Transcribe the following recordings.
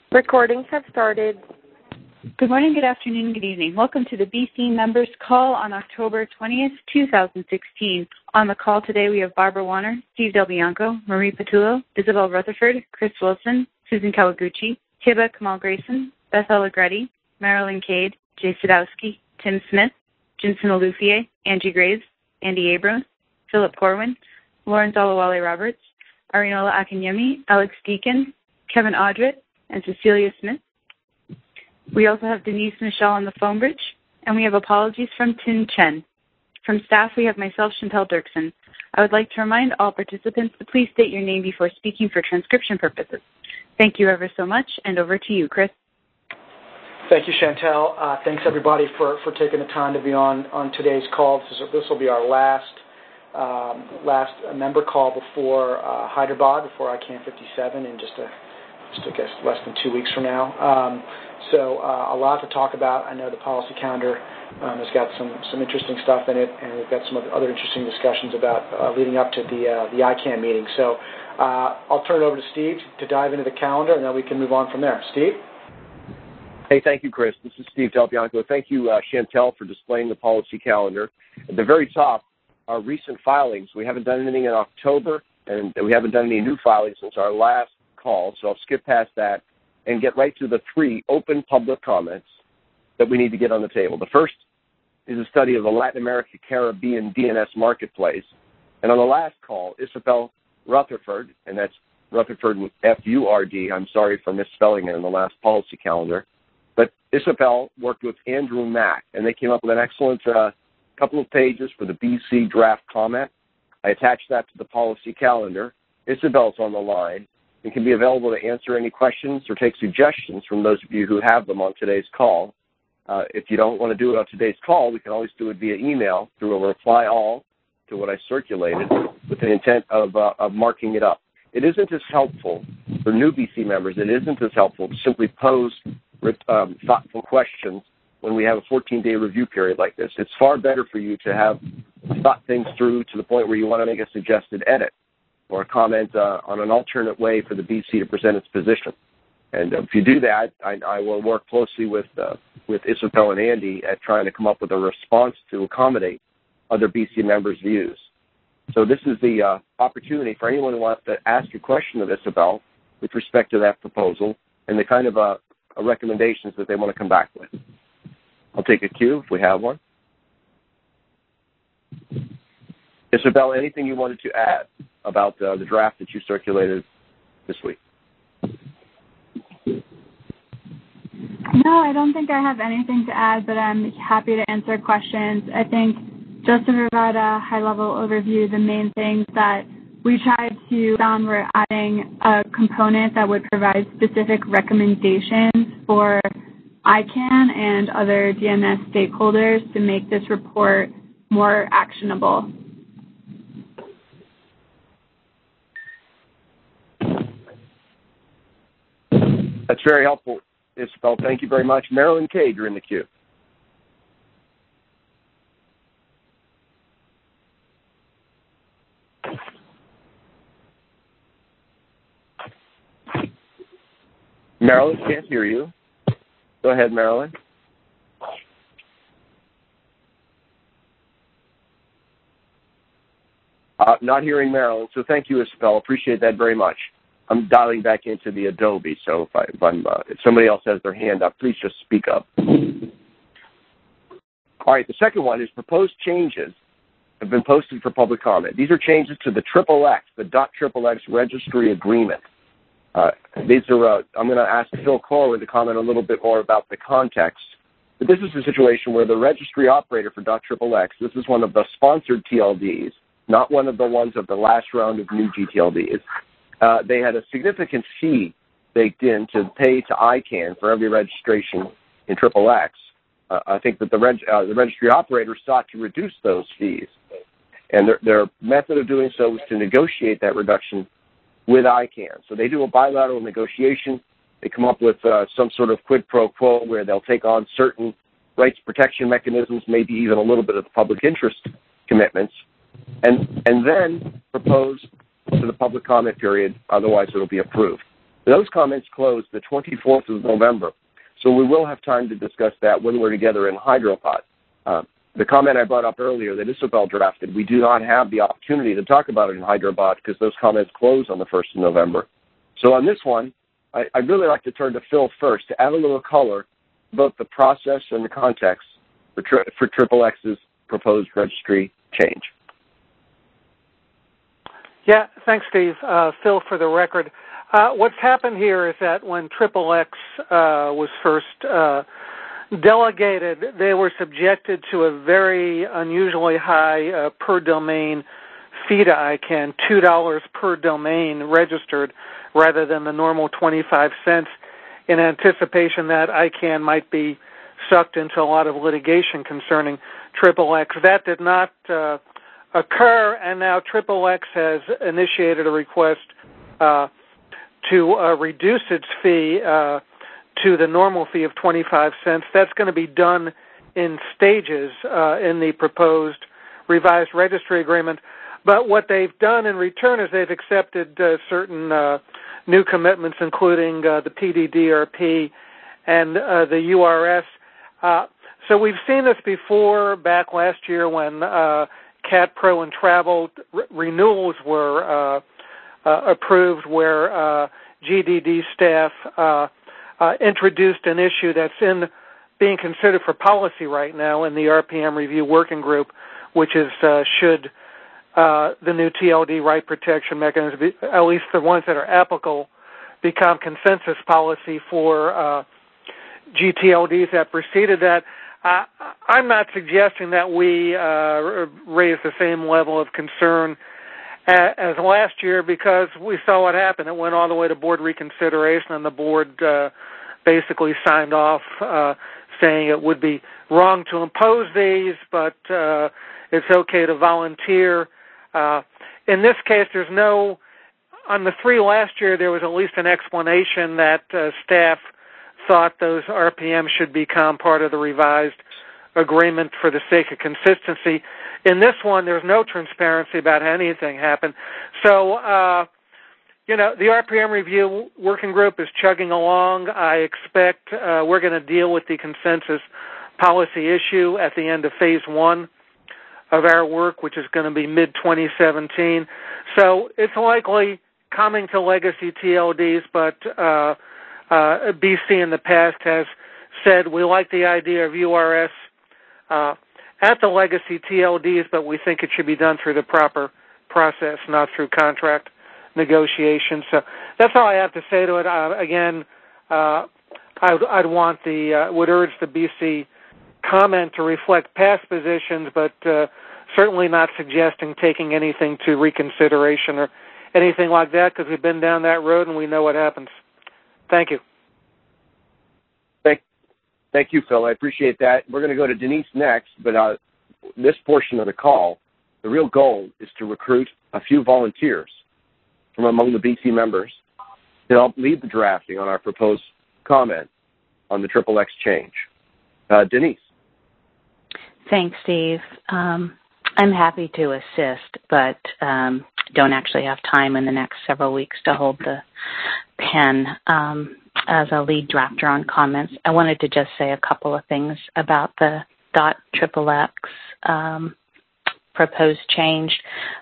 Recordings have started. Good morning, good afternoon, good evening. Welcome to the BC Members Call on October 20th, 2016. On the call today, we have Barbara Warner, Steve Del Bianco, Marie Patullo, Isabel Rutherford, Chris Wilson, Susan Kawaguchi, Hiba Kamal Grayson, Beth Allegretti, Marilyn Cade, Jay Sadowski, Tim Smith, Jensen Olufier, Angie Graves, Andy Abrams, Philip Corwin, Lawrence Olawale Roberts, Arinola Akinyemi, Alex Deacon, Kevin Audrett, and Cecilia Smith. We also have Denise Michelle on the phone bridge, and we have apologies from Tin Chen. From staff, we have myself, Chantel Dirksen. I would like to remind all participants to please state your name before speaking for transcription purposes. Thank you ever so much, and over to you, Chris. Thank you, Chantel. Thanks, everybody, for taking the time to be on today's call. This will be our last member call before Hyderabad, before ICANN 57 in just I guess less than 2 weeks from now. So a lot to talk about. I know the policy calendar has got some interesting stuff in it, and we've got some other interesting discussions about leading up to the ICANN meeting. So I'll turn it over to Steve to dive into the calendar, and then we can move on from there. Steve? Hey, thank you, Chris. This is Steve Del Bianco. Thank you, Chantel, for displaying the policy calendar. At the very top, our recent filings. We haven't done anything in October, and we haven't done any new filings since our last call, so I'll skip past that and get right to the 3 open public comments that we need to get on the table. The first is a study of the Latin America Caribbean DNS marketplace. And on the last call, Isabel Rutherford, and that's Rutherford with F-U-R-D, I'm sorry for misspelling it in the last policy calendar, but Isabel worked with Andrew Mack, and they came up with an excellent couple of pages for the BC draft comment. I attached that to the policy calendar. Isabel's on the line and can be available to answer any questions or take suggestions from those of you who have them on today's call. If you don't want to do it on today's call, we can always do it via email through a reply all to what I circulated with the intent of marking it up. It isn't as helpful for new BC members. It isn't as helpful to simply pose thoughtful questions when we have a 14-day review period like this. It's far better for you to have thought things through to the point where you want to make a suggested edit or a comment on an alternate way for the BC to present its position. And if you do that, I will work closely with Isabel and Andy at trying to come up with a response to accommodate other BC members' views. So this is the opportunity for anyone who wants to ask a question of Isabel with respect to that proposal and the kind of recommendations that they want to come back with. I'll take a cue if we have one. Isabel, anything you wanted to add about the draft that you circulated this week? No, I don't think I have anything to add, but I'm happy to answer questions. I think just to provide a high-level overview, the main things that we tried to found were adding a component that would provide specific recommendations for ICANN and other DNS stakeholders to make this report more actionable. That's very helpful, Isabel. Thank you very much. Marilyn Cade, you're in the queue. Marilyn, can't hear you. Go ahead, Marilyn. Not hearing Marilyn, so thank you, Isabel. Appreciate that very much. I'm dialing back into the Adobe, so if somebody else has their hand up, please just speak up. All right, the second one is proposed changes have been posted for public comment. These are changes to the XXX, the .XXX registry agreement. These are. I'm going to ask Phil Corwin to comment a little bit more about the context. But this is a situation where the registry operator for .XXX, this is one of the sponsored TLDs, not one of the ones of the last round of new GTLDs. They had a significant fee baked in to pay to ICANN for every registration in XXX. I think that the registry operator sought to reduce those fees. And their method of doing so was to negotiate that reduction with ICANN. So they do a bilateral negotiation. They come up with some sort of quid pro quo where they'll take on certain rights protection mechanisms, maybe even a little bit of the public interest commitments, and then propose to the public comment period, otherwise it'll be approved. Those comments closed the 24th of November, so we will have time to discuss that when we're together in Hyderabad. The comment I brought up earlier that Isabel drafted, we do not have the opportunity to talk about it in Hyderabad because those comments closed on the 1st of November. So on this one, I'd really like to turn to Phil first to add a little color about the process and the context for XXX's proposed registry change. Yeah, thanks, Steve. Phil, for the record. What's happened here is that when XXX was first delegated, they were subjected to a very unusually high per domain fee to ICANN, $2 per domain registered, rather than the normal 25 cents, in anticipation that ICANN might be sucked into a lot of litigation concerning XXX. That did not occur, and now XXX has initiated a request to reduce its fee to the normal fee of 25 cents. That's going to be done in stages in the proposed revised registry agreement. But what they've done in return is they've accepted certain new commitments, including the PDDRP and the URS. So we've seen this before back last year when CAT Pro and Travel renewals were approved, where GDD staff introduced an issue that's being considered for policy right now in the RPM Review Working Group, which is should the new TLD right protection mechanism, at least the ones that are applicable, become consensus policy for GTLDs that preceded that. I'm not suggesting that we raise the same level of concern as last year, because we saw what happened. It went all the way to board reconsideration, and the board basically signed off saying it would be wrong to impose these, but it's okay to volunteer. In this case, there's no, on the three last year, there was at least an explanation that staff thought those RPMs should become part of the revised agreement for the sake of consistency. In this one, there's no transparency about how anything happened. So, the RPM Review Working Group is chugging along. I expect we're going to deal with the consensus policy issue at the end of phase one of our work, which is going to be mid-2017. So it's likely coming to legacy TLDs, but BC in the past has said we like the idea of URS at the legacy TLDs, but we think it should be done through the proper process, not through contract negotiations. So that's all I have to say to it. Again, I'd would urge the BC comment to reflect past positions, but certainly not suggesting taking anything to reconsideration or anything like that, because we've been down that road and we know what happens. Thank you. Thank you, Phil. I appreciate that. We're going to go to Denise next, but this portion of the call, the real goal is to recruit a few volunteers from among the BC members to help lead the drafting on our proposed comment on the XXX change. Denise. Thanks, Steve. I'm happy to assist, but don't actually have time in the next several weeks to hold the pen as a lead drafter on comments. I wanted to just say a couple of things about the .XXX proposed change.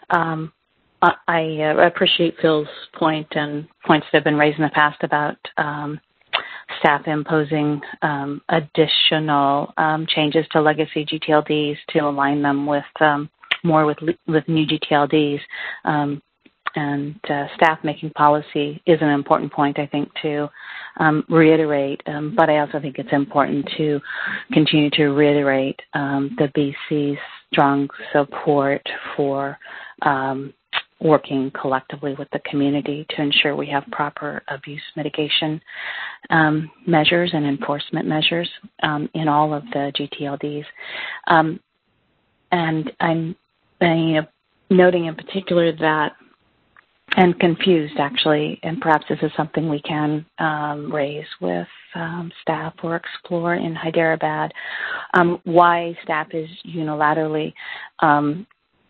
I appreciate Phil's point and points that have been raised in the past about staff imposing additional changes to legacy GTLDs to align them with more with new GTLDs. And staff making policy is an important point, I think, to reiterate. But I also think it's important to continue to reiterate the BC's strong support for working collectively with the community to ensure we have proper abuse mitigation measures and enforcement measures in all of the GTLDs. And I'm noting in particular that, and confused actually, and perhaps this is something we can raise with staff or explore in Hyderabad, why staff is unilaterally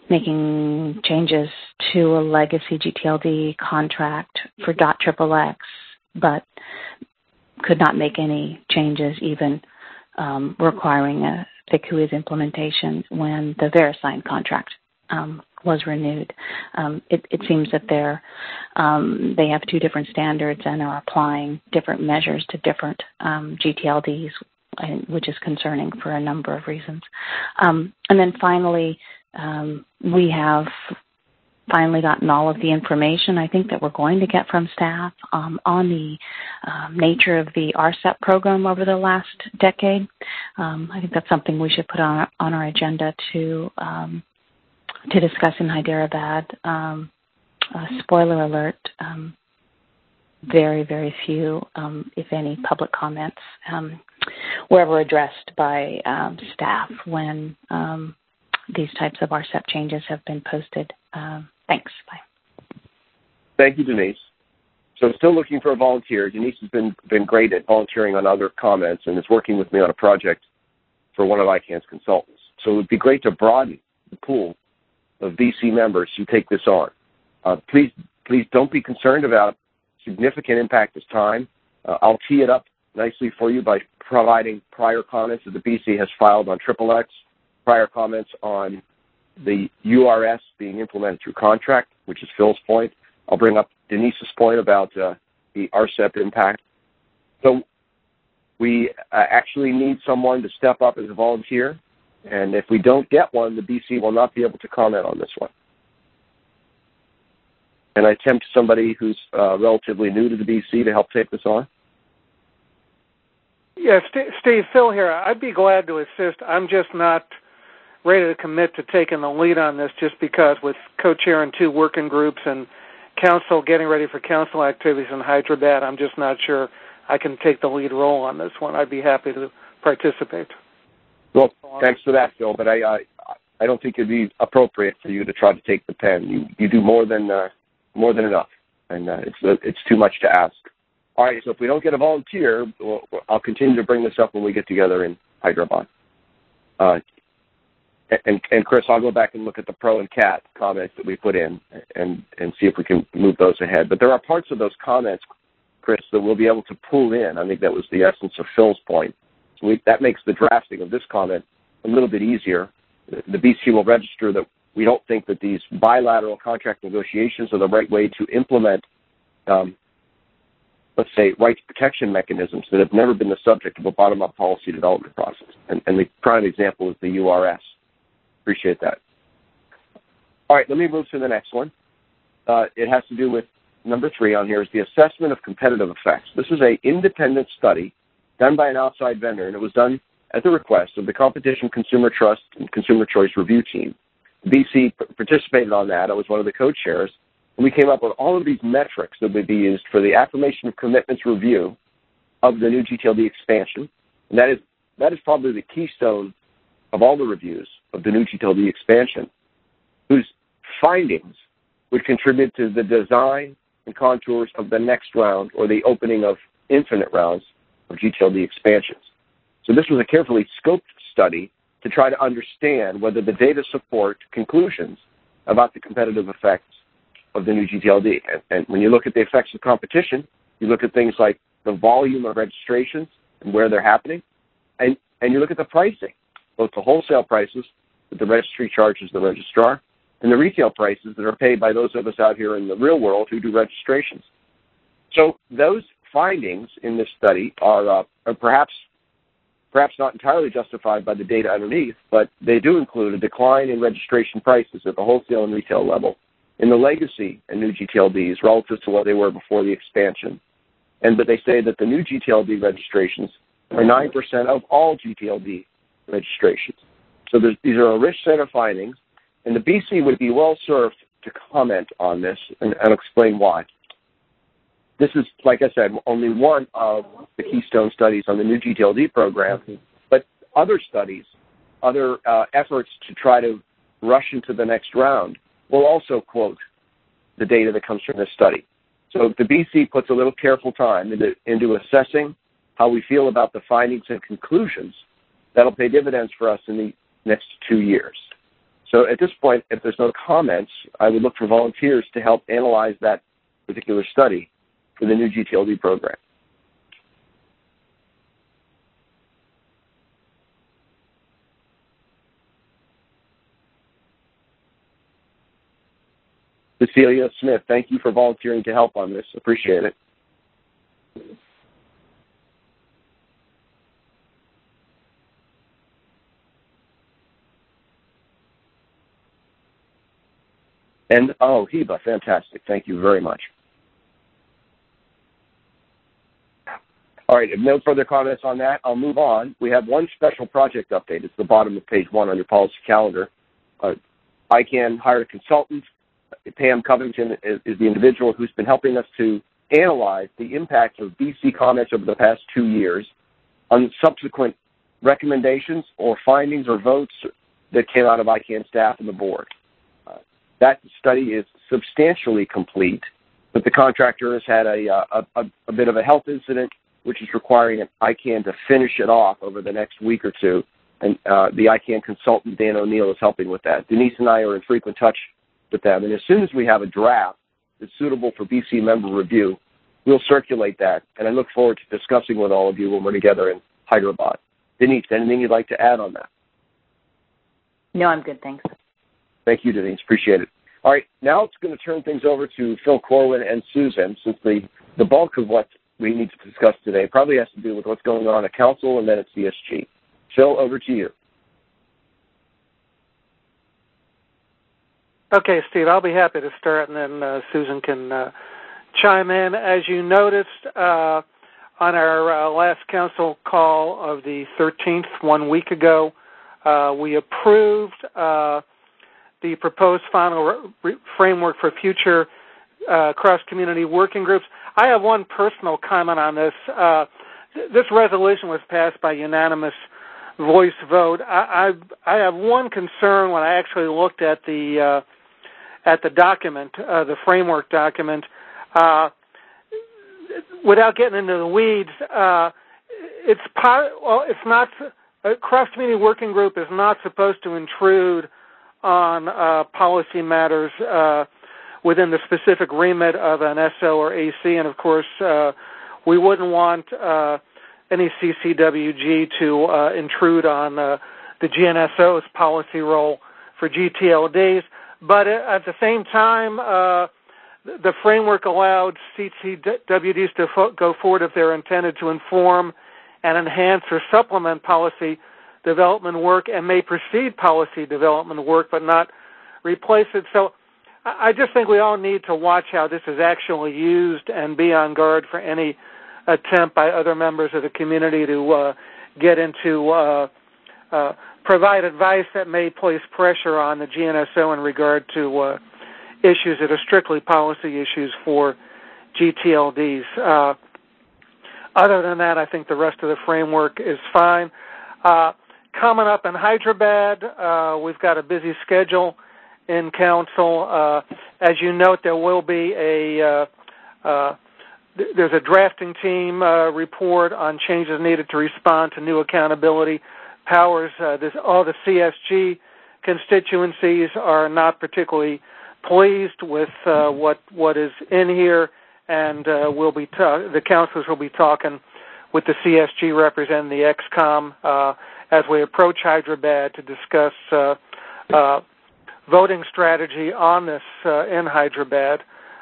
making changes to a legacy GTLD contract for .XXX, but could not make any changes even requiring a FCUIS implementation when the VeriSign contract was renewed. It seems that they have two different standards and are applying different measures to different GTLDs, which is concerning for a number of reasons. And then finally, we have finally gotten all of the information I think that we're going to get from staff on the nature of the RCEP program over the last decade. I think that's something we should put on our agenda to discuss in Hyderabad. Spoiler alert, very, very few, if any, public comments were ever addressed by staff when these types of RCEP changes have been posted. Thanks. Bye. Thank you, Denise. So still looking for a volunteer. Denise has been great at volunteering on other comments and is working with me on a project for one of ICANN's consultants. So it would be great to broaden the pool of BC members who take this on. Please don't be concerned about significant impact of time. I'll tee it up nicely for you by providing prior comments that the BC has filed on XXX, prior comments on the URS being implemented through contract, which is Phil's point. I'll bring up Denise's point about the RCEP impact. So we actually need someone to step up as a volunteer, and if we don't get one, the BC will not be able to comment on this one. And I tempt somebody who's relatively new to the BC to help take this on. Yeah, Steve, Phil here. I'd be glad to assist. I'm just not ready to commit to taking the lead on this just because with co-chairing two working groups and council getting ready for council activities in Hyderabad, I'm just not sure I can take the lead role on this one. I'd be happy to participate. Well, thanks for that, Phil, but I don't think it'd be appropriate for you to try to take the pen. You do more than enough, and it's too much to ask. All right, so if we don't get a volunteer, I'll continue to bring this up when we get together in Hyderabad. And Chris, I'll go back and look at the pro and cat comments that we put in and see if we can move those ahead. But there are parts of those comments, Chris, that we'll be able to pull in. I think that was the essence of Phil's point. So that makes the drafting of this comment a little bit easier. The BC will register that we don't think that these bilateral contract negotiations are the right way to implement, let's say, rights protection mechanisms that have never been the subject of a bottom-up policy development process. And the prime example is the URS. Appreciate that. All right, let me move to the next one. It has to do with number 3 on here is the assessment of competitive effects. This is an independent study done by an outside vendor, and it was done at the request of the Competition Consumer Trust and Consumer Choice Review Team. BC participated on that. I was one of the co-chairs, and we came up with all of these metrics that would be used for the affirmation of commitments review of the new GTLD expansion. And that is probably the keystone of all the reviews of the new GTLD expansion, whose findings would contribute to the design and contours of the next round or the opening of infinite rounds of GTLD expansions. So this was a carefully scoped study to try to understand whether the data support conclusions about the competitive effects of the new GTLD. And when you look at the effects of competition, you look at things like the volume of registrations and where they're happening, and you look at the pricing, both the wholesale prices that the registry charges the registrar and the retail prices that are paid by those of us out here in the real world who do registrations. So those findings in this study are perhaps not entirely justified by the data underneath, but they do include a decline in registration prices at the wholesale and retail level in the legacy and new GTLDs relative to what they were before the expansion. But they say that the new GTLD registrations are 9% of all GTLD registrations. So these are a rich set of findings, and the BC would be well served to comment on this and explain why. This is, like I said, only one of the keystone studies on the new GTLD program, but other studies, other efforts to try to rush into the next round will also quote the data that comes from this study. So the BC puts a little careful time into assessing how we feel about the findings and conclusions, that'll pay dividends for us in the next 2 years. So at this point, if there's no comments, I would look for volunteers to help analyze that particular study for the new GTLD program. Cecilia Smith, thank you for volunteering to help on this. Appreciate it. And, Heba, fantastic. Thank you very much. All right, if no further comments on that, I'll move on. We have one special project update. It's the bottom of page 1 on your policy calendar. ICANN hired a consultant. Pam Covington is the individual who's been helping us to analyze the impact of BC comments over the past 2 years on subsequent recommendations or findings or votes that came out of ICANN staff and the board. That study is substantially complete, but the contractor has had a bit of a health incident, which is requiring ICANN to finish it off over the next week or two. And the ICANN consultant, Dan O'Neill, is helping with that. Denise and I are in frequent touch with them. And as soon as we have a draft that's suitable for BC member review, we'll circulate that. And I look forward to discussing with all of you when we're together in Hyderabad. Denise, anything you'd like to add on that? No, I'm good, thanks. Thank you, Denise. Appreciate it. All right, now it's going to turn things over to Phil Corwin and Susan, since the bulk of what we need to discuss today probably has to do with what's going on at Council and then at CSG. Phil, over to you. Okay, Steve, I'll be happy to start, and then Susan can chime in. As you noticed on our last Council call of the 13th, 1 week ago, we approved the proposed final framework for future cross-community working groups. I have one personal comment on this. This resolution was passed by unanimous voice vote. I have one concern when I actually looked at the document, the framework document. Without getting into the weeds, it's not a cross-community working group is not supposed to intrude on policy matters within the specific remit of an SO or AC, and of course, we wouldn't want any CCWG to intrude on the GNSO's policy role for GTLDs. But at the same time, the framework allowed CCWDs to go forward if they're intended to inform and enhance or supplement policy development work and may precede policy development work but not replace it. So I just think we all need to watch how this is actually used and be on guard for any attempt by other members of the community to get into provide advice that may place pressure on the GNSO in regard to issues that are strictly policy issues for GTLDs. Other than that, I think the rest of the framework is fine. Coming up in Hyderabad, we've got a busy schedule in Council. As you note, there will be there's a drafting team report on changes needed to respond to new accountability powers. All the CSG constituencies are not particularly pleased with what is in here, and the councilors will be talking with the CSG representing the XCOM as we approach Hyderabad to discuss voting strategy on this in Hyderabad.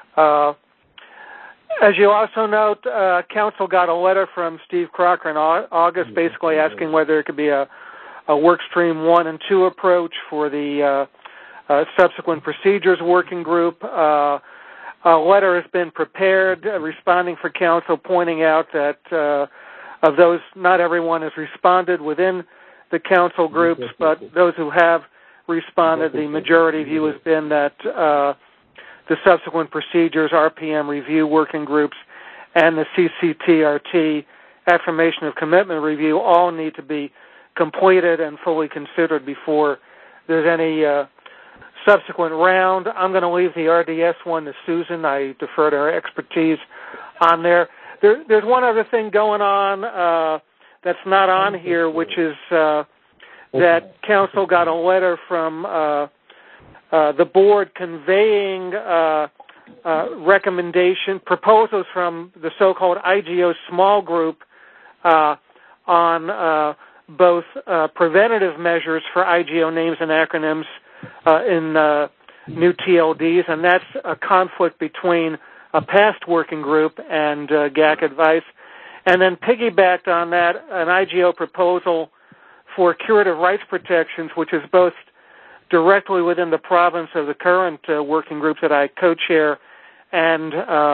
As you also note, Council got a letter from Steve Crocker in August basically asking whether there could be a work stream 1 and 2 approach for the subsequent procedures working group. A letter has been prepared responding for Council, pointing out that of those, not everyone has responded within the Council groups, but those who have responded, the majority view has been that the subsequent procedures, RPM review working groups, and the CCTRT affirmation of commitment review all need to be completed and fully considered before there's any subsequent round. I'm going to leave the RDS one to Susan. I defer to her expertise on there. There's one other thing going on that's not on here, which is that Council got a letter from the board conveying proposals from the so-called IGO small group on both preventative measures for IGO names and acronyms in new TLDs, and that's a conflict between a past working group and GAC advice. And then piggybacked on that, an IGO proposal for curative rights protections, which is both directly within the province of the current working group that I co-chair, and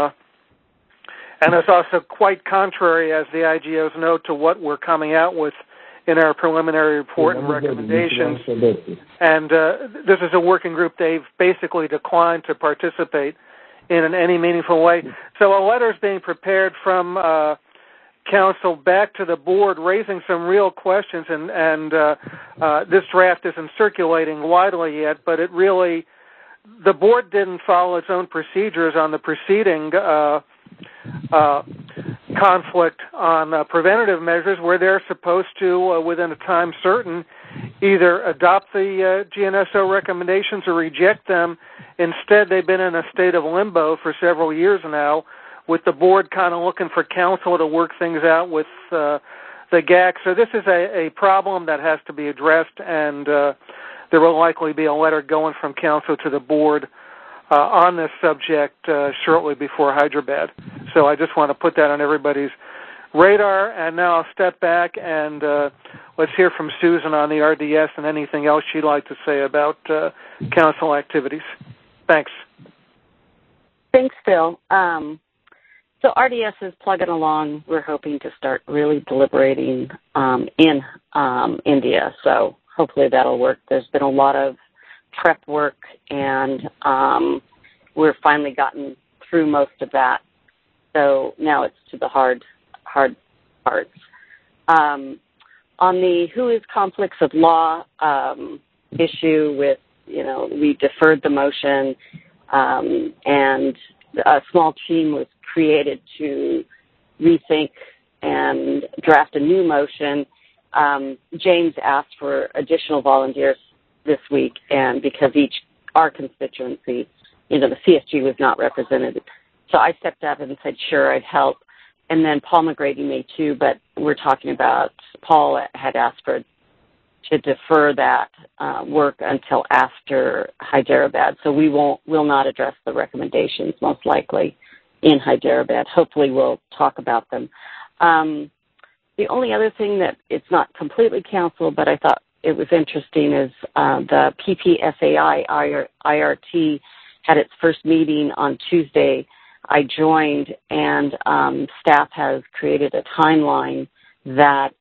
it's also quite contrary, as the IGOs know, to what we're coming out with in our preliminary report and recommendations. And this is a working group they've basically declined to participate in any meaningful way. So a letter is being prepared from Council back to the board, raising some real questions, and this draft isn't circulating widely yet, but the board didn't follow its own procedures on the preceding conflict on preventative measures, where they're supposed to, within a time certain, either adopt the GNSO recommendations or reject them. Instead, they've been in a state of limbo for several years now, with the board kind of looking for counsel to work things out with the GAC. So this is a problem that has to be addressed, and there will likely be a letter going from council to the board on this subject shortly before Hyderabad. So I just want to put that on everybody's radar. And now I'll step back and let's hear from Susan on the RDS and anything else she'd like to say about council activities. Thanks. Thanks, Phil. So RDS is plugging along. We're hoping to start really deliberating in India. So hopefully that'll work. There's been a lot of prep work, and we're finally gotten through most of that. So now it's to the hard parts. On the who is conflicts of law issue with, we deferred the motion, and a small team was created to rethink and draft a new motion. James asked for additional volunteers this week, and because our constituency, the CSG was not represented. So I stepped up and said, sure, I'd help. And then Paul McGrady may too, but we're talking about, Paul had asked to defer that work until after Hyderabad. So we'll not address the recommendations most likely in Hyderabad. Hopefully we'll talk about them. The only other thing that it's not completely council, but I thought it was interesting, is the PPSAI IRT had its first meeting on Tuesday. I joined, and staff has created a timeline that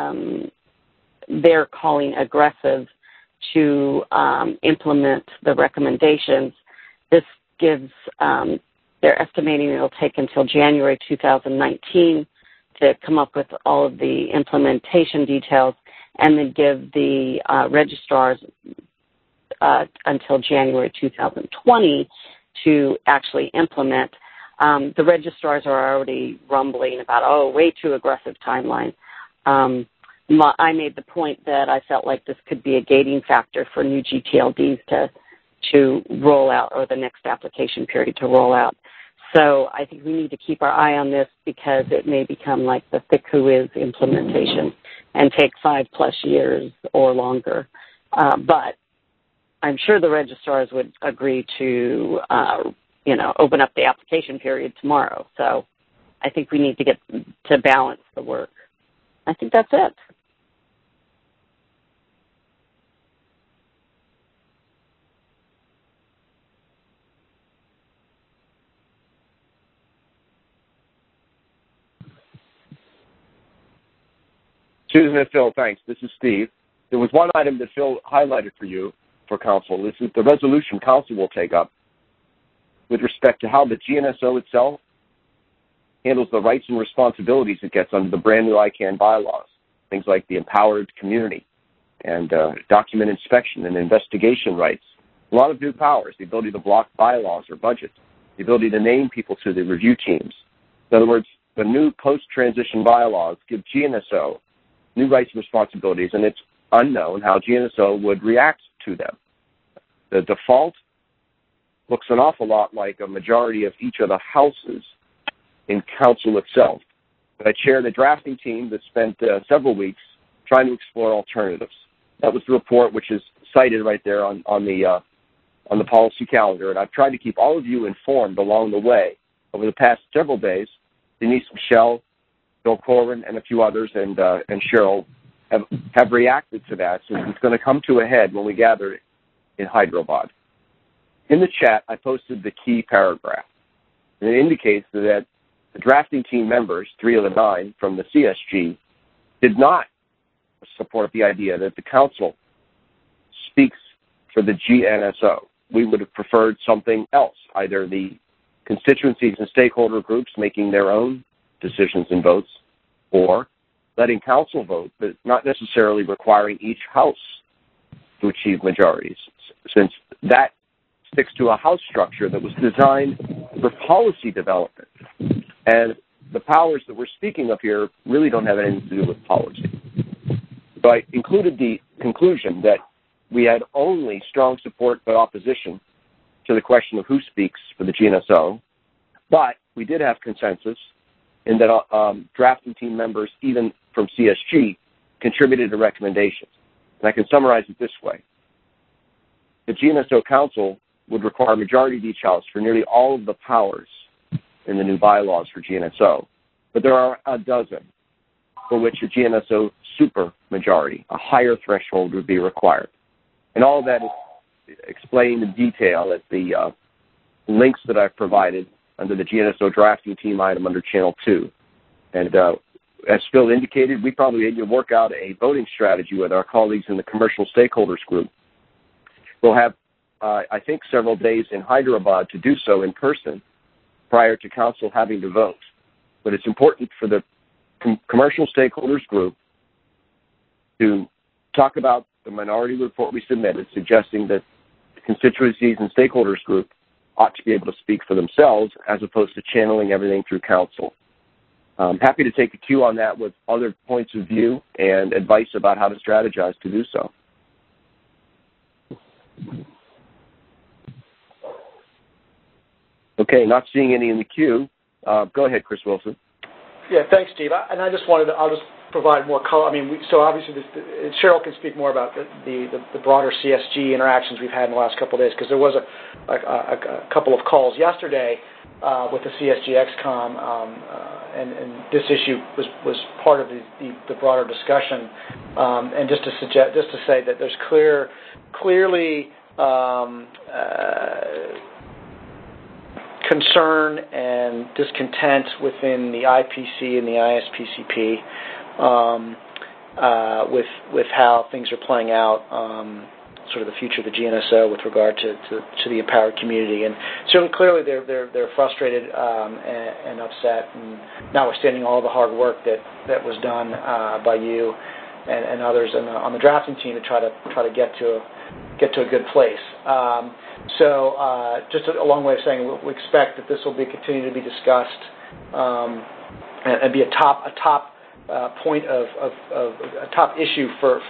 they're calling aggressive to implement the recommendations. This gives, they're estimating it'll take until January 2019 to come up with all of the implementation details, and then give the registrars until January 2020 to actually implement. The registrars are already rumbling about, way too aggressive timeline. I made the point that I felt like this could be a gating factor for new GTLDs to roll out, or the next application period to roll out. So I think we need to keep our eye on this, because it may become like the thick WHOIS implementation and take 5+ years or longer. But I'm sure the registrars would agree to, open up the application period tomorrow. So I think we need to get to balance the work. I think that's it. Susan and Phil, thanks. This is Steve. There was one item that Phil highlighted for you for council. This is the resolution council will take up with respect to how the GNSO itself handles the rights and responsibilities it gets under the brand new ICANN bylaws, things like the empowered community and document inspection and investigation rights. A lot of new powers, the ability to block bylaws or budgets, the ability to name people to the review teams. In other words, the new post-transition bylaws give GNSO new rights and responsibilities, and it's unknown how GNSO would react to them. The default looks an awful lot like a majority of each of the houses in council itself. But I chair the drafting team that spent several weeks trying to explore alternatives. That was the report, which is cited right there on the policy calendar, and I've tried to keep all of you informed along the way. Over the past several days, Denise Michelle, Bill Corwin, and a few others, and Cheryl have reacted to that, since it's going to come to a head when we gather in Hyderabad. In the chat, I posted the key paragraph, and it indicates that the drafting team members, 3 of the 9 from the CSG, did not support the idea that the council speaks for the GNSO. We would have preferred something else, either the constituencies and stakeholder groups making their own decisions and votes, or letting council vote, but not necessarily requiring each house to achieve majorities, since that sticks to a house structure that was designed for policy development. And the powers that we're speaking of here really don't have anything to do with policy. So I included the conclusion that we had only strong support but opposition to the question of who speaks for the GNSO, but we did have consensus in that drafting team members, even from CSG, contributed to recommendations. And I can summarize it this way. The GNSO Council would require a majority of each house for nearly all of the powers in the new bylaws for GNSO, but there are a dozen for which a GNSO supermajority, a higher threshold, would be required. And all of that is explained in detail at the links that I've provided under the GNSO drafting team item under Channel 2. And as Phil indicated, we probably need to work out a voting strategy with our colleagues in the commercial stakeholders group. We'll have, I think, several days in Hyderabad to do so in person prior to council having to vote. But it's important for the commercial stakeholders group to talk about the minority report we submitted, suggesting that the constituencies and stakeholders group ought to be able to speak for themselves as opposed to channeling everything through council. I'm happy to take a cue on that with other points of view and advice about how to strategize to do so. Okay, not seeing any in the queue. Go ahead, Chris Wilson. Yeah, thanks, Steve. And I just wanted to, I'll just provide more color. I mean, so obviously Cheryl can speak more about the broader CSG interactions we've had in the last couple of days, because there was a couple of calls yesterday with the CSG XCOM, and this issue was part of the broader discussion. And just to say that there's clearly concern and discontent within the IPC and the ISPCP with how things are playing out, sort of the future of the GNSO with regard to the empowered community. And certainly, clearly, they're frustrated and upset, and notwithstanding all the hard work that was done by you and others on the drafting team to try to get to a good place. So just a long way of saying we expect that this will continue to be discussed and be a top point of a top issue for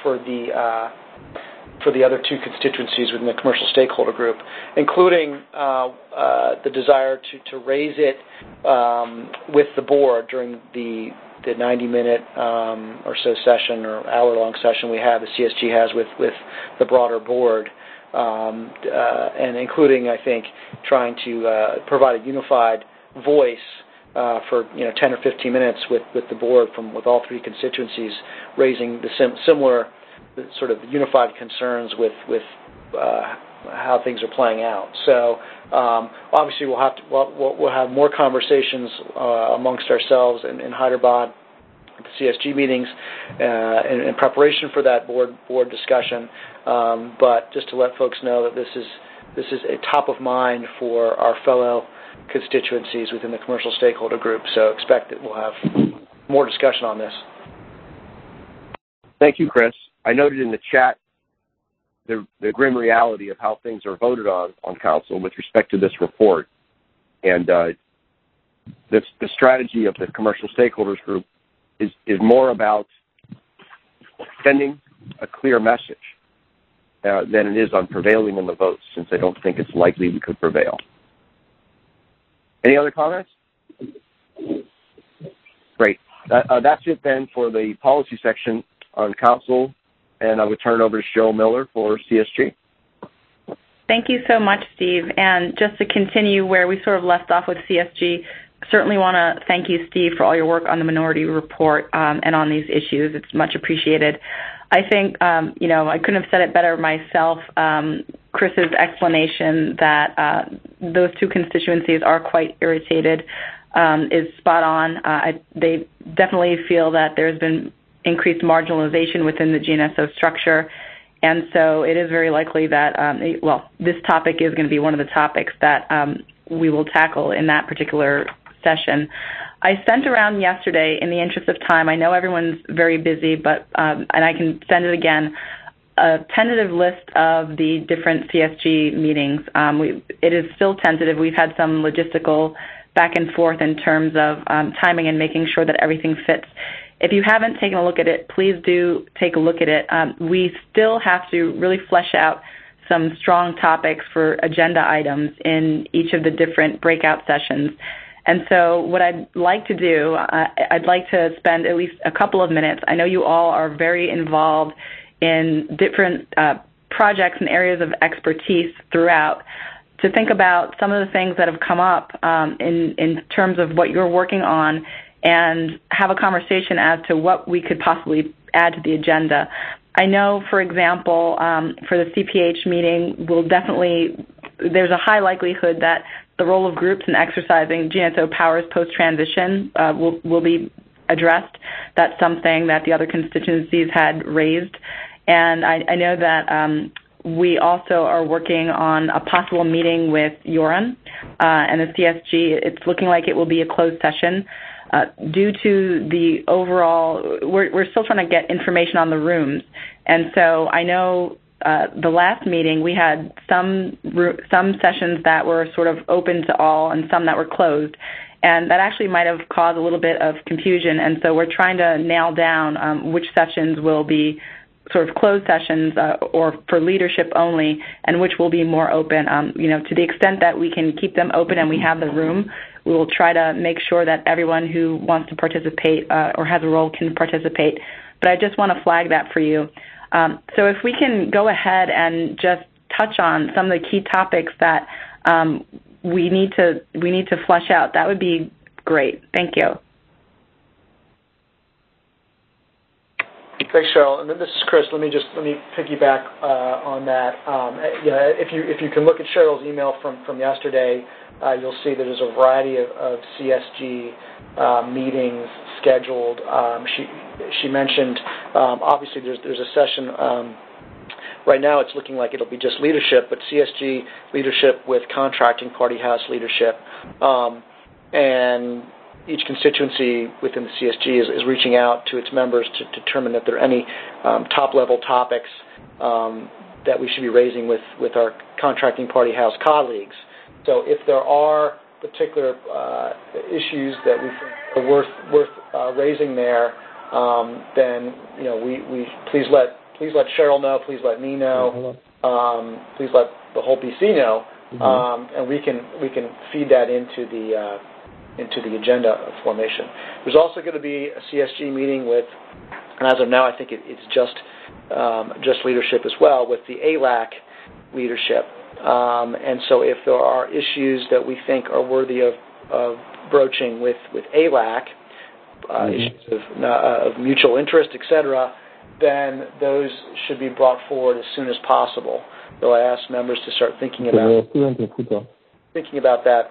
the other 2 constituencies within the commercial stakeholder group, including the desire to raise it with the board during the 90-minute or so session or hour-long session the CSG has with the broader board. And including, I think, trying to provide a unified voice for 10 or 15 minutes with the board with all 3 constituencies, raising the similar sort of unified concerns with how things are playing out. So obviously we'll have more conversations amongst ourselves in Hyderabad at the CSG meetings in preparation for that board discussion. But just to let folks know that this is a top of mind for our fellow constituencies within the commercial stakeholder group. So expect that we'll have more discussion on this. Thank you, Chris. I noted in the chat the grim reality of how things are voted on council with respect to this report. And the strategy of the commercial stakeholders group is more about sending a clear message than it is on prevailing in the votes, since I don't think it's likely we could prevail. Any other comments? Great. That's it then for the policy section on council, and I would turn it over to Cheryl Miller for CSG. Thank you so much, Steve. And just to continue where we sort of left off with CSG, certainly want to thank you, Steve, for all your work on the Minority Report and on these issues. It's much appreciated. I think, I couldn't have said it better myself. Chris's explanation that those two constituencies are quite irritated is spot on. They definitely feel that there's been increased marginalization within the GNSO structure. And so it is very likely that, this topic is going to be one of the topics that we will tackle in that particular session. I sent around yesterday, in the interest of time, I know everyone's very busy, but and I can send it again, a tentative list of the different CSG meetings. It is still tentative. We've had some logistical back and forth in terms of timing and making sure that everything fits. If you haven't taken a look at it, please do take a look at it. We still have to really flesh out some strong topics for agenda items in each of the different breakout sessions. And so what I'd like to do, I'd like to spend at least a couple of minutes. I know you all are very involved in different projects and areas of expertise throughout, to think about some of the things that have come up in terms of what you're working on, and have a conversation as to what we could possibly add to the agenda. I know, for example, for the CPH meeting, there's a high likelihood that the role of groups in exercising GNSO powers post-transition will be addressed. That's something that the other constituencies had raised. And I know that we also are working on a possible meeting with Joran and the CSG. It's looking like it will be a closed session. Due to the overall, we're still trying to get information on the rooms. And so I know the last meeting we had some sessions that were sort of open to all and some that were closed. And that actually might have caused a little bit of confusion. And so we're trying to nail down which sessions will be sort of closed sessions or for leadership only, and which will be more open. To the extent that we can keep them open and we have the room, we will try to make sure that everyone who wants to participate or has a role can participate. But I just want to flag that for you. So if we can go ahead and just touch on some of the key topics that we need to flesh out, that would be great. Thank you. Thanks, Cheryl. And then this is Chris. Let me piggyback on that. If you can look at Cheryl's email from yesterday, you'll see that there's a variety of CSG meetings scheduled. She mentioned obviously there's a session. Right now it's looking like it'll be just leadership, but CSG leadership with contracting party house leadership, and each constituency within the CSG is reaching out to its members to determine if there are any top-level topics that we should be raising with our contracting party house colleagues. So if there are particular issues that we think are worth raising there, then we please let Cheryl know, please let me know, please let the whole BC know, and we can feed that into the agenda formation. There's also going to be a CSG meeting with, and as of now I think it's just leadership as well, with the ALAC leadership. And so if there are issues that we think are worthy of broaching with ALAC, issues of mutual interest, etc., then those should be brought forward as soon as possible. So I ask members to start thinking about that.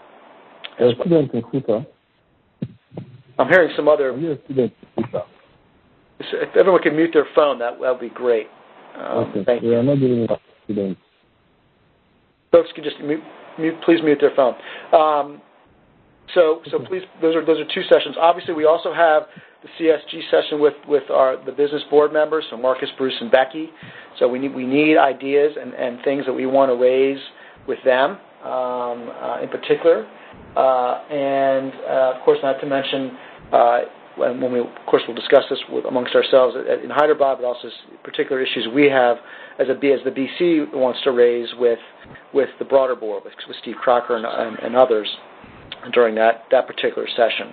I'm hearing some other. If everyone can mute their phone, that would be great. Thank you. Folks can just please mute their phone. So please, those are two sessions. Obviously, we also have the CSG session with the business board members, so Marcus, Bruce, and Becky. So we need ideas and things that we want to raise with them in particular. And of course, not to mention, when we, of course, we'll discuss this amongst ourselves in Hyderabad, but also particular issues we have as the BC wants to raise with the broader board, with Steve Crocker and others during that particular session.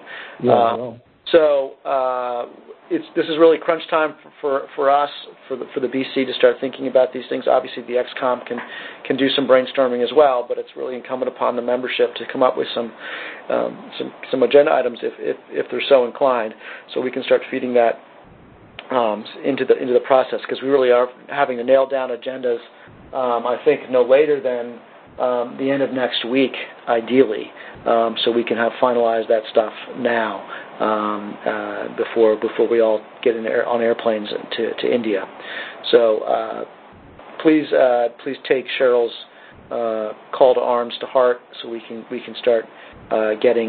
This is really crunch time for us, for the BC, to start thinking about these things. Obviously, the XCOM can do some brainstorming as well, but it's really incumbent upon the membership to come up with some agenda items if they're so inclined, so we can start feeding that into the process, because we really are having to nail down agendas. I think no later than the end of next week, ideally, so we can have finalized that stuff now. Before we all get on airplanes to India. So please take Cheryl's call to arms to heart, so we can start getting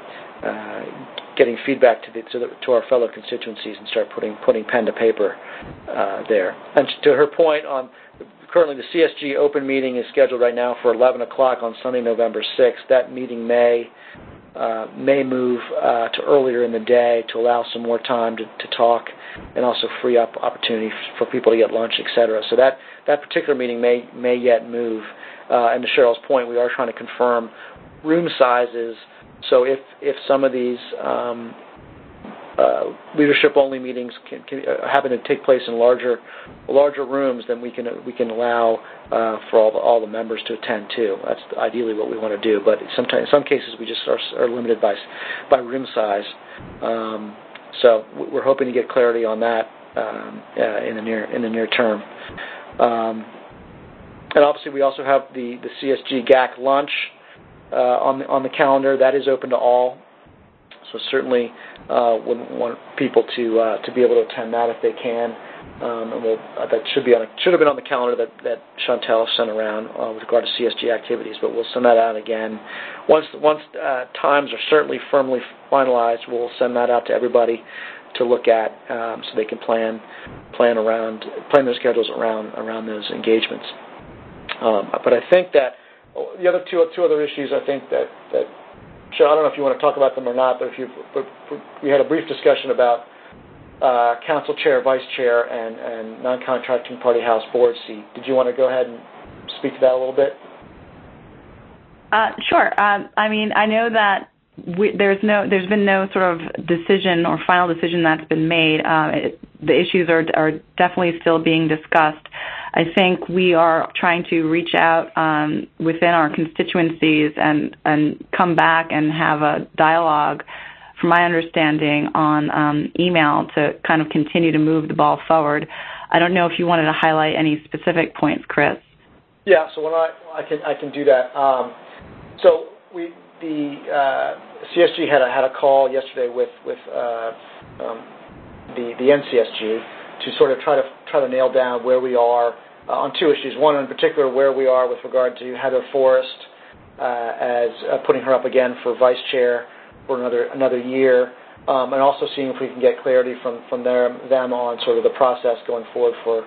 feedback to our fellow constituencies and start putting pen to paper there. And to her point on. Currently, the CSG open meeting is scheduled right now for 11 o'clock on Sunday, November 6th. That meeting may move to earlier in the day to allow some more time to talk and also free up opportunity for people to get lunch, et cetera. So that particular meeting may yet move. And to Cheryl's point, we are trying to confirm room sizes. So if some of these leadership-only meetings can happen to take place in larger rooms, then we can allow for all the members to attend too. That's ideally what we want to do. But sometimes, in some cases, we just are limited by room size. So we're hoping to get clarity on that in the near term. And obviously, we also have the CSG GAC lunch on the calendar. That is open to all. So certainly wouldn't want people to be able to attend that if they can. And that should have been on the calendar that Chantel sent around with regard to CSG activities, but we'll send that out again. Once times are certainly firmly finalized, we'll send that out to everybody to look at, so they can plan their schedules around those engagements. But I think that the other two other issues, I think that Cheryl, I don't know if you want to talk about them or not, but we had a brief discussion about council chair, vice chair, and non-contracting party House board seat. Did you want to go ahead and speak to that a little bit? Sure. I mean, I know that there's been no sort of decision or final decision that's been made. The issues are definitely still being discussed. I think we are trying to reach out within our constituencies and come back and have a dialogue, from my understanding, on email to kind of continue to move the ball forward. I don't know if you wanted to highlight any specific points, Chris. Yeah, so I can do that. So the CSG had a call yesterday with the NCSG to sort of try to nail down where we are on two issues. One in particular, where we are with regard to Heather Forrest as putting her up again for vice chair for another year, and also seeing if we can get clarity from them on sort of the process going forward for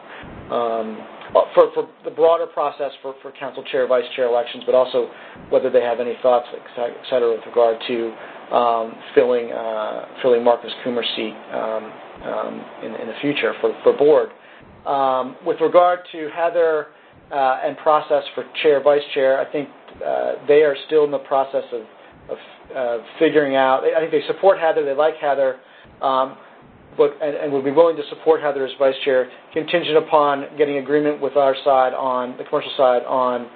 the broader process for council chair, vice chair elections, but also whether they have any thoughts, et cetera, with regard to filling Marcus Coomer's seat in the future for board. With regard to Heather and process for chair, vice chair, I think they are still in the process of figuring out. I think they support Heather. They like Heather. And would be willing to support Heather as vice chair, contingent upon getting agreement with our side on the commercial side on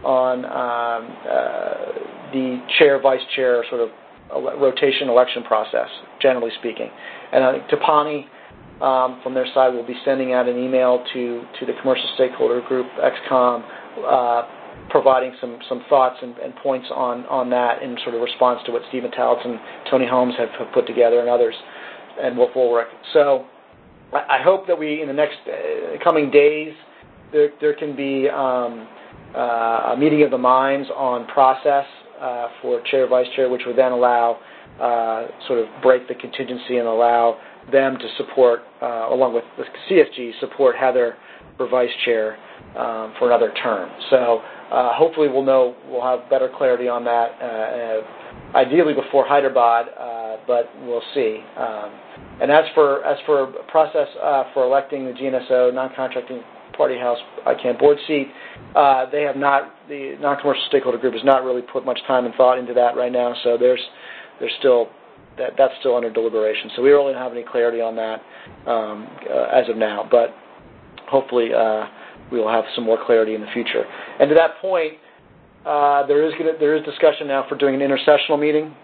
the chair, vice chair sort of rotation election process, generally speaking. And I think Tapani from their side will be sending out an email to the commercial stakeholder group, XCOM, providing some thoughts and points on that in sort of response to what Stephen Talbot and Tony Holmes have put together and others. And Wolf Ulrich. So I hope that we, in the next coming days, there can be a meeting of the minds on process for chair, vice chair, which would then allow sort of break the contingency and allow them to support, along with the CSG, support Heather for vice chair for another term. So hopefully we'll have better clarity on that ideally before Hyderabad, but we'll see. And as for process for electing the GNSO non-contracting party House ICANN board seat, they have not. The non-commercial stakeholder group has not really put much time and thought into that right now. So there's still that's still under deliberation. So we really don't have any clarity on that as of now. But hopefully we will have some more clarity in the future. And to that point, there is discussion now for doing an intersessional meeting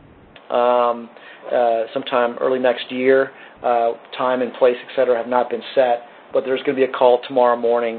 sometime early next year. Time and place, et cetera, have not been set, but there's going to be a call tomorrow morning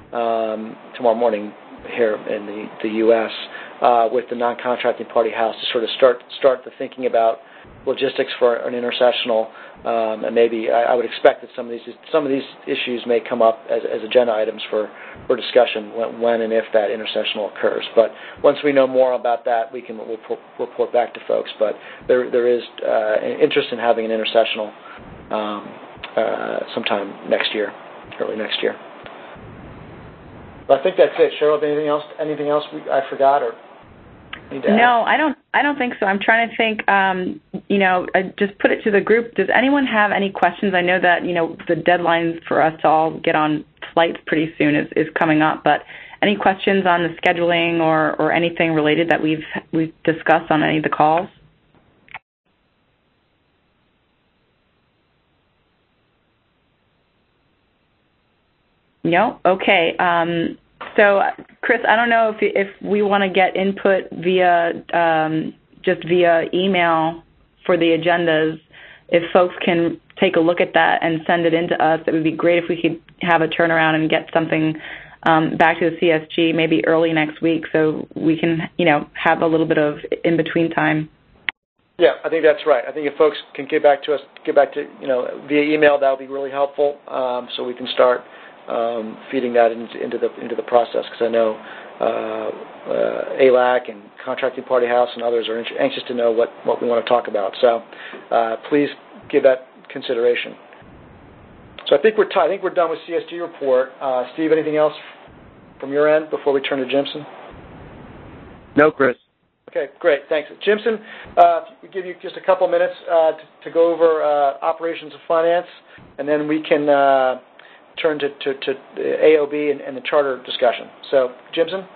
here in the U.S. With the non-contracting party House to sort of start the thinking about logistics for an intersessional, and maybe I would expect that some of these issues may come up as agenda items for discussion when and if that intersessional occurs. But once we know more about that, we'll report back to folks. But there is interest in having an intersessional sometime next year, early next year. But I think that's it. Cheryl, anything else I forgot or need to add? No, I don't think so. I'm trying to think. Just put it to the group. Does anyone have any questions? I know that the deadline for us to all get on flights pretty soon is coming up. But any questions on the scheduling or anything related that we've discussed on any of the calls? No? Okay. So, Chris, I don't know if we want to get input via email for the agendas. If folks can take a look at that and send it in to us, it would be great if we could have a turnaround and get something back to the CSG maybe early next week so we can, have a little bit of in-between time. Yeah, I think that's right. I think if folks can get back to via email, that would be really helpful, so we can start feeding that into the process, because I know ALAC and Contracting Party House and others are anxious to know what we want to talk about. So please give that consideration. So I think we're done with CSG report. Steve, anything else from your end before we turn to Jimson? No, Chris. Okay, great. Thanks. Jimson, we give you just a couple minutes to go over operations and finance, and then we can turn to AOB and the charter discussion. So, Jimson?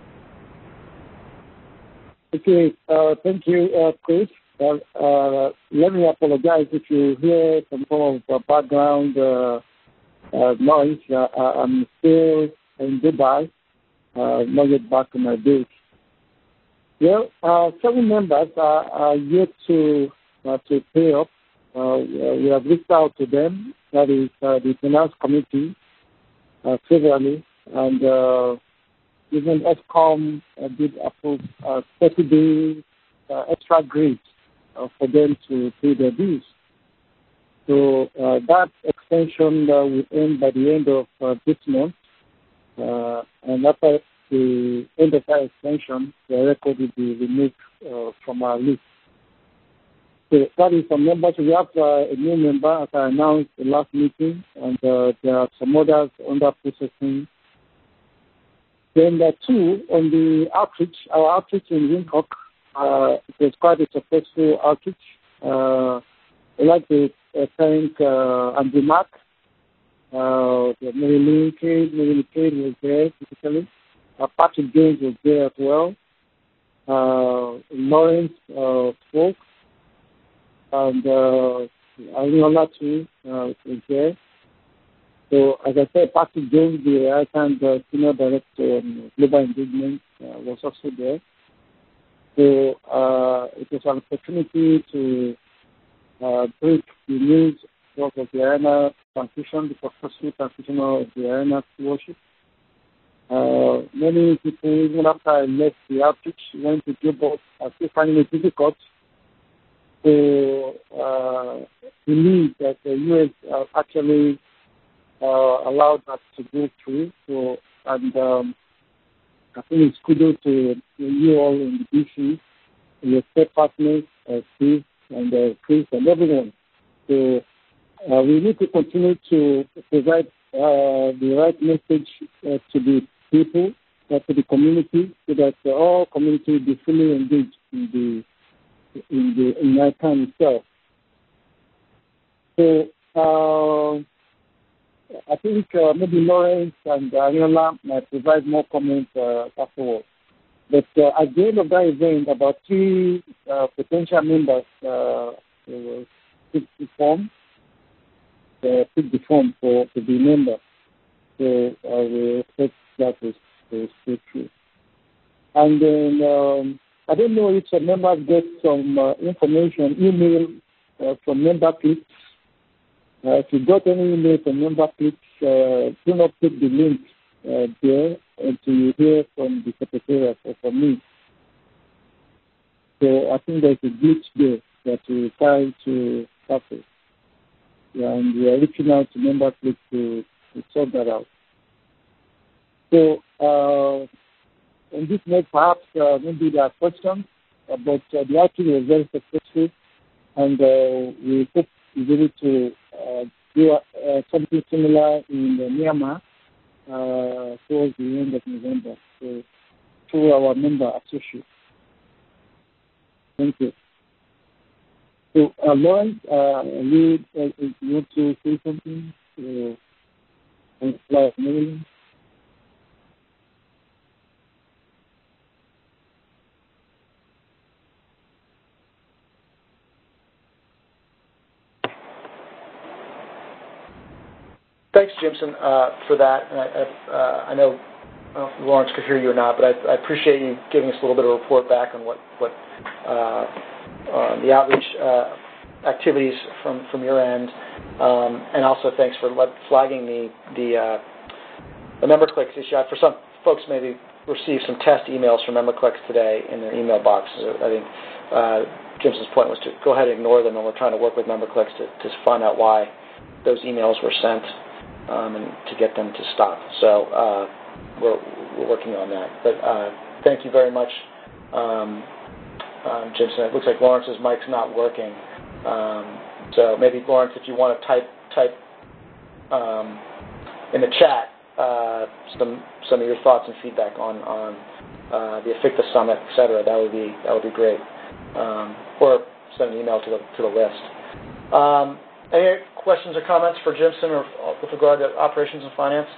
Okay, thank you, Chris. Let me apologize if you hear some form of background noise. I'm still in Dubai, not yet back to my base. Well, 7 members are yet to pay up. We have reached out to them, that is the Finance Committee, severally, and even ESCOM did approve 30 days extra grace for them to pay their bills. So that extension will end by the end of this month, and after the end of that extension, the record will be removed from our list. So that is some members. We have a new member, as I announced the last meeting, and there are some others under processing. Then there are 2 on the outreach. Our outreach in Windhoek, it was quite a successful outreach. I'd like to thank Andrew Mark. Mary Cade was there physically. Patrick James was there as well. Lawrence spoke. And Arinola too was there. So, as I said, Patrick James, the right-hand Senior Director on Global Engagement, was also there. So, it was an opportunity to break the news of the ARENA transition, the successful transition of the ARENA worship. Many people, even after I left the outreach, went to Gilbert, are still finding it difficult to believe that the U.S. actually allowed us to go through. So, and I think it's kudos to you all in the DC, your state partners, Steve and Chris and everyone. So we need to continue to provide the right message to the people, to the community, so that all community will be fully engaged in ICANN itself. So I think maybe Lawrence and Ariola might provide more comments afterwards. But at the end of that event, about 3 potential members picked the form to be members. So we expect that to stay true. And then I don't know if the members get some information, email from MemberClick. If you got any email from MemberClick, do not click the link there until you hear from the secretariat or from me. So I think there's a glitch there that we're trying to tackle. Yeah, and we are reaching out to MemberClick to sort that out. So on this note, perhaps maybe there are questions, but the acting was very successful, and we hope to be able to do something similar in Myanmar towards the end of November, so through our member associates. Thank you. So, Lawrence, you want to say something? Thanks, Jimson, for that. And I know if Lawrence could hear you or not, but I appreciate you giving us a little bit of a report back on what the outreach activities from your end, and also thanks for flagging the MemberClicks issue. For some folks, maybe received some test emails from MemberClicks today in their email box. So I think Jimson's point was to go ahead and ignore them, and we're trying to work with MemberClicks to find out why those emails were sent. And to get them to stop. So we're working on that. But thank you very much, Jimson. It looks like Lawrence's mic's not working. So maybe, Lawrence, if you want to type in the chat some of your thoughts and feedback on the AFICTA Summit, et cetera, that would be great. Or send an email to the list. Any questions or comments for Jimson or with regard to operations and finance?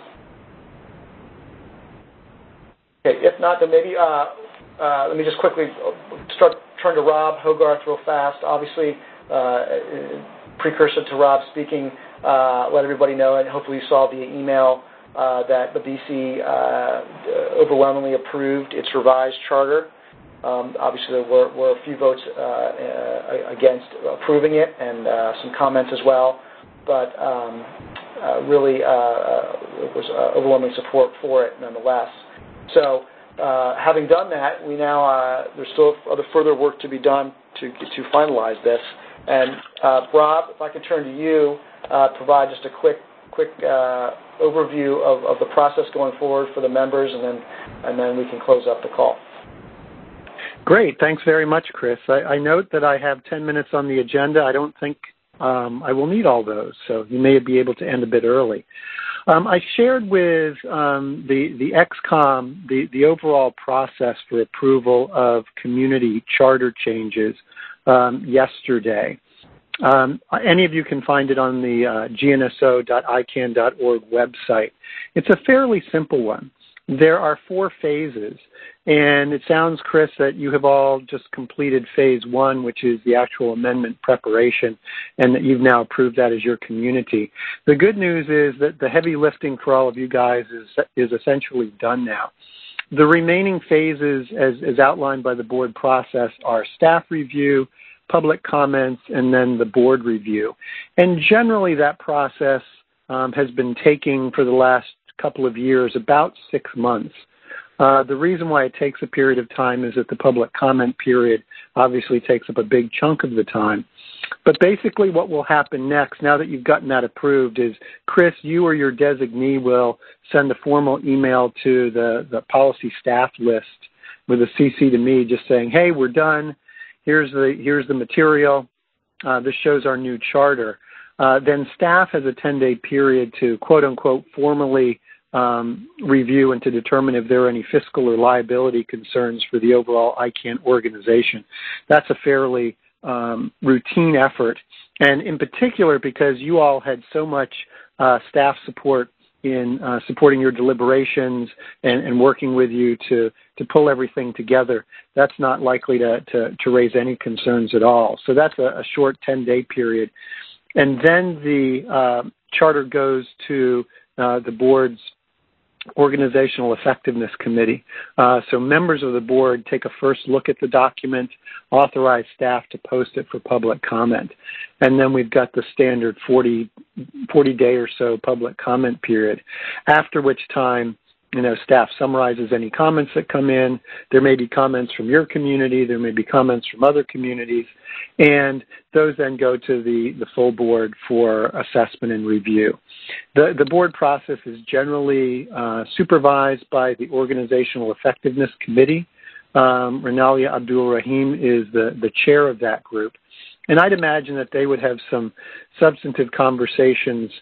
Okay, if not, then maybe let me just quickly turn to Rob Hogarth real fast. Obviously, precursor to Rob speaking, let everybody know, and hopefully you saw via email that the BC overwhelmingly approved its revised charter. Obviously, there were a few votes against approving it and some comments as well, but really it was overwhelming support for it nonetheless. So having done that, we now there's still other further work to be done to finalize this. And Rob, if I could turn to you, provide just a quick overview of the process going forward for the members, and then we can close up the call. Great. Thanks very much, Chris. I note that I have 10 minutes on the agenda. I don't think I will need all those, so you may be able to end a bit early. I shared with the ExCom the overall process for approval of community charter changes yesterday. Any of you can find it on the gnso.icann.org website. It's a fairly simple one. There are 4 phases, and it sounds, Chris, that you have all just completed phase 1, which is the actual amendment preparation, and that you've now approved that as your community. The good news is that the heavy lifting for all of you guys is essentially done now. The remaining phases, as outlined by the board process, are staff review, public comments, and then the board review. And generally that process has been taking, for the last couple of years, about 6 months. The reason why it takes a period of time is that the public comment period obviously takes up a big chunk of the time. But basically what will happen next, now that you've gotten that approved, is Chris, you or your designee will send a formal email to the policy staff list with a CC to me just saying, hey, we're done. Here's the material. This shows our new charter. Then staff has a 10-day period to, quote-unquote, formally review and to determine if there are any fiscal or liability concerns for the overall ICANN organization. That's a fairly routine effort, and in particular because you all had so much staff support in supporting your deliberations and working with you to pull everything together, that's not likely to raise any concerns at all. So that's a short 10-day period. And then the charter goes to the board's Organizational Effectiveness Committee. So members of the board take a first look at the document, authorize staff to post it for public comment. And then we've got the standard 40-day or so public comment period, after which time staff summarizes any comments that come in. There may be comments from your community. There may be comments from other communities. And those then go to the full board for assessment and review. The board process is generally supervised by the Organizational Effectiveness Committee. Renalia Abdul Rahim is the chair of that group. And I'd imagine that they would have some substantive conversations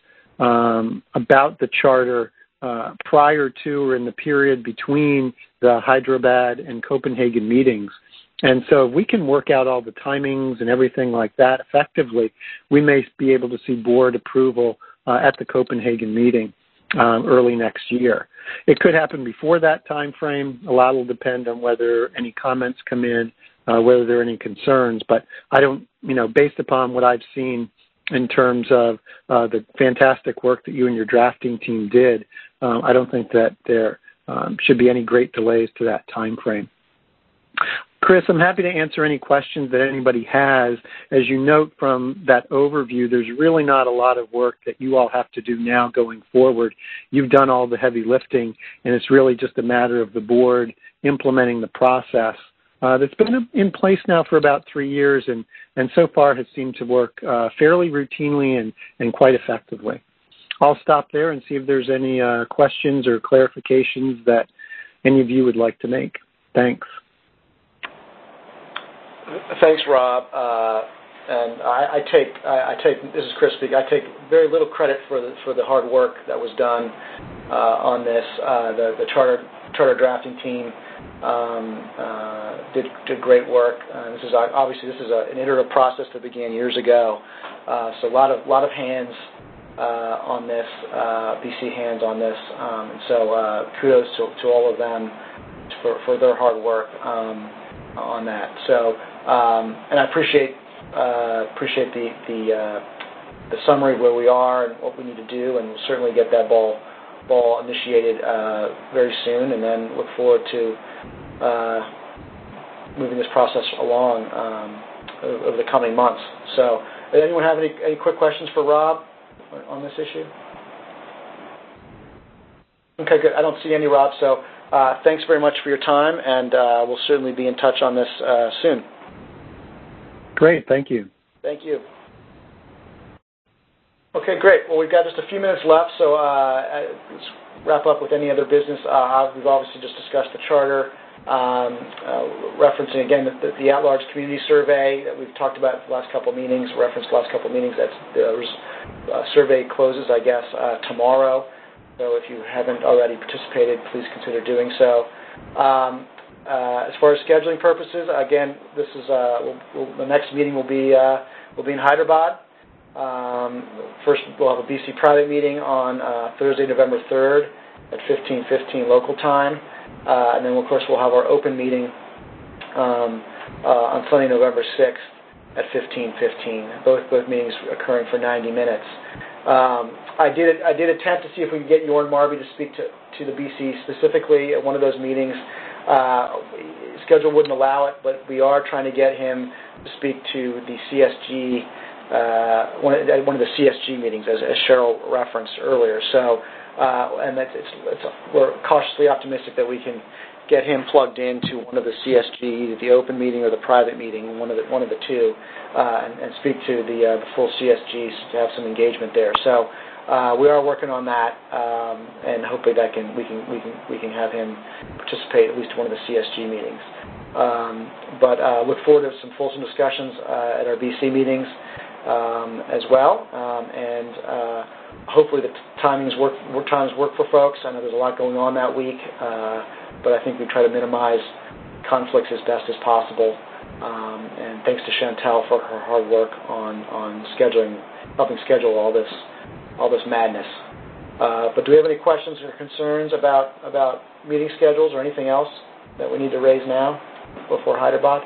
about the charter prior to or in the period between the Hyderabad and Copenhagen meetings. And so if we can work out all the timings and everything like that effectively, we may be able to see board approval at the Copenhagen meeting early next year. It could happen before that time frame. A lot will depend on whether any comments come in, whether there are any concerns. But I don't, based upon what I've seen in terms of the fantastic work that you and your drafting team did, I don't think that there should be any great delays to that time frame. Chris, I'm happy to answer any questions that anybody has. As you note from that overview, there's really not a lot of work that you all have to do now going forward. You've done all the heavy lifting, and it's really just a matter of the board implementing the process that's been in place now for about 3 years, and so far has seemed to work fairly routinely and quite effectively. I'll stop there and see if there's any questions or clarifications that any of you would like to make. Thanks. Thanks, Rob. And I take this is Chris speaking. I take very little credit for the hard work that was done on this. The charter drafting team did great work. This is an iterative process that began years ago. So a lot of hands on this, BC hands on this, and so kudos to all of them for their hard work on that. So and I appreciate the summary of where we are and what we need to do, and we'll certainly get that ball initiated very soon, and then look forward to moving this process along over the coming months. So, does anyone have any quick questions for Rob on this issue? Okay, good. I don't see any, Rob. So, thanks very much for your time, and we'll certainly be in touch on this soon. Great. Thank you. Thank you. Okay, great. Well, we've got just a few minutes left, so let's wrap up with any other business. We've obviously just discussed the charter, referencing again the at-large community survey that we've talked about the last couple of meetings, referenced the last couple of meetings. That survey closes, I guess, tomorrow. So if you haven't already participated, please consider doing so. As far as scheduling purposes, again, this is the next meeting will be in Hyderabad. First, we'll have a BC private meeting on Thursday, November 3rd at 15:15 local time, and then of course we'll have our open meeting on Sunday, November 6th at 15:15. Both meetings occurring for 90 minutes. I did attempt to see if we could get Jorn Marby to speak to the BC specifically at one of those meetings. Schedule wouldn't allow it, but we are trying to get him to speak to the CSG, one of the CSG meetings, as Cheryl referenced earlier. So, and we're cautiously optimistic that we can get him plugged into one of the CSG, either the open meeting or the private meeting, one of the two, and speak to the full CSGs to have some engagement there. So we are working on that, and hopefully we can have him participate at least in one of the CSG meetings. But look forward to some fulsome discussions at our BC meetings. as well, and hopefully the times work for folks. I know there's a lot going on that week, but I think we try to minimize conflicts as best as possible. And thanks to Chantel for her hard work on scheduling, helping schedule all this madness. But do we have any questions or concerns about meeting schedules or anything else that we need to raise now before Hyderabad?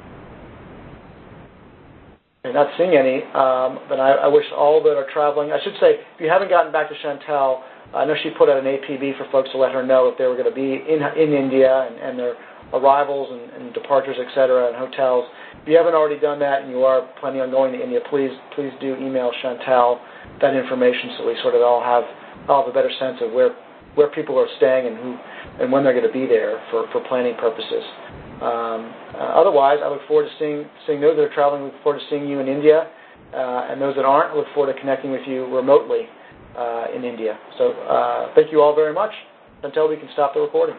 I'm not seeing any, but I wish all that are traveling. I should say, if you haven't gotten back to Chantel, I know she put out an APB for folks to let her know if they were going to be in India and their arrivals and departures, et cetera, and hotels. If you haven't already done that and you are planning on going to India, please do email Chantel that information so we sort of all have a better sense of where people are staying and when they're going to be there for planning purposes. Otherwise, I look forward to seeing those that are traveling. I look forward to seeing you in India, and those that aren't, I look forward to connecting with you remotely in India. So thank you all very much. Until we can stop the recording.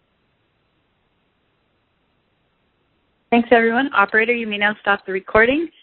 Thanks, everyone. Operator, you may now stop the recording.